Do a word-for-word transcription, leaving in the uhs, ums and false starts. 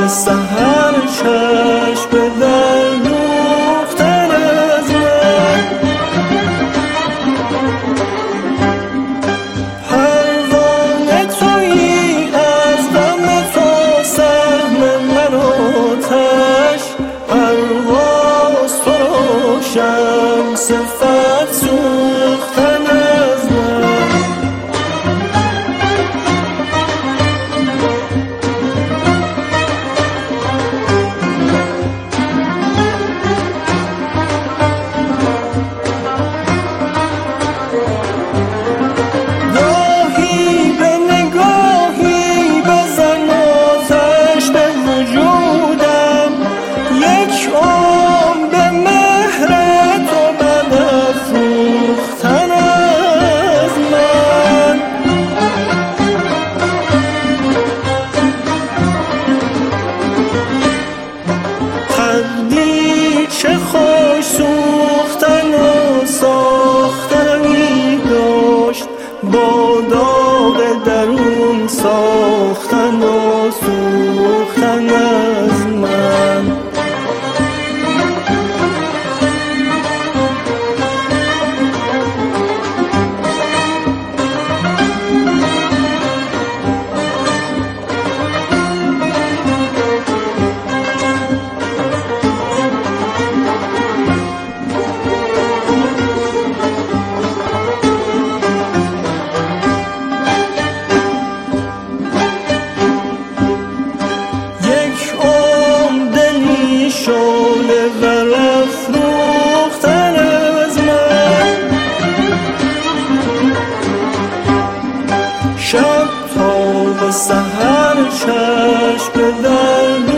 به سحر چشم به در دوختن از من. پروانه تویی از دم تو سهم من آتش، پرواز تو روشن صفت سوختن از من. گاهی به نگاهی بزن آتش به وجودم، یک عمر به مهر تو من افروختن از من. تقدیر چه خوش سوختن و ساختنی داشت، با داغ درون ساختن و سوختن از من. شعله برافروختن از من. شب تا به سحر چشم به در